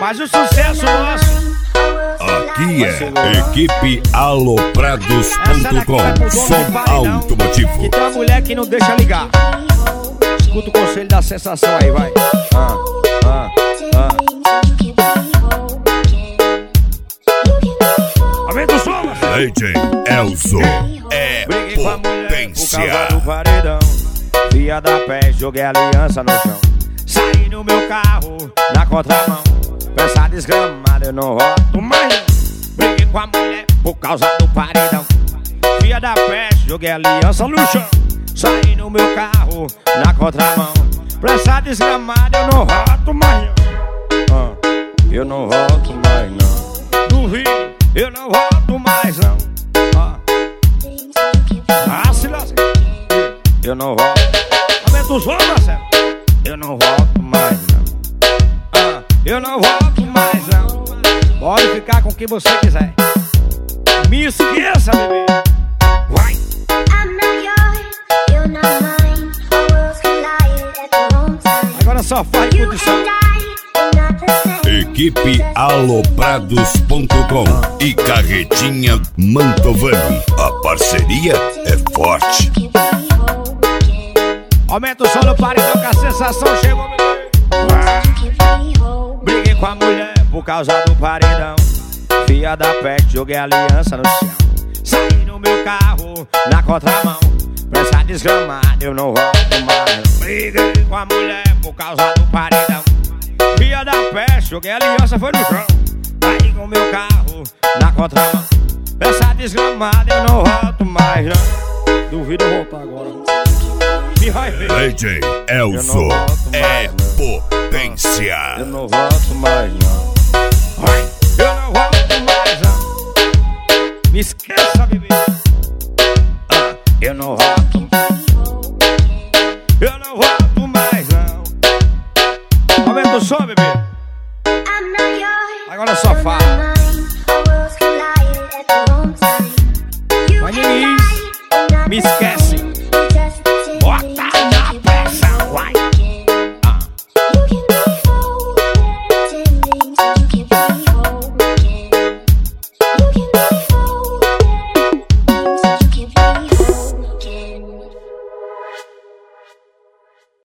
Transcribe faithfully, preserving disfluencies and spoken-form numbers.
Faz o sucesso nosso. Aqui é equipe aloprados ponto com, som automotivo. Que tem uma mulher que não deixa ligar. Escuta o conselho da sensação aí, vai. Ah, ah, ah. Aumenta o som, D J Elzo é potência. Do paredão, via da pé, joguei a aliança no chão. Saí no meu carro, na contramão. Peça desgramada, eu não rodo mais não. Briguei com a mulher por causa do paredão. Via da pé, joguei a aliança no chão. Saí no meu carro, na contramão. Peça desgramada, eu não rodo mais não. ah, Eu não rodo mais não. Duvido, eu não rodo mais não. ah. Ah, se lasca. Eu não rodo. Aumenta o som, Marcelo. Eu não volto mais não. ah, Eu não volto mais não. Pode ficar com quem você quiser. Me esqueça, bebê. Vai. Agora só faz condição. Equipe aloprados ponto com e Carretinha Mantovani. A parceria é forte. Aumenta o som no paredão que a sensação chegou, bebê. Briguei com a mulher por causa do paredão. Fia da peste, joguei a aliança no chão. Saí no meu carro, na contramão. Pressa desgramada, eu não volto mais. Briguei com a mulher por causa do paredão. Fia da peste, joguei a aliança, foi no chão. Saí com meu carro, na contramão. Pressa desgramada, eu não volto mais não. Duvido eu voltar agora. D J Elzo é potência. Eu não volto mais não. Eu não volto mais não. Me esqueça, bebê. ah, Eu não volto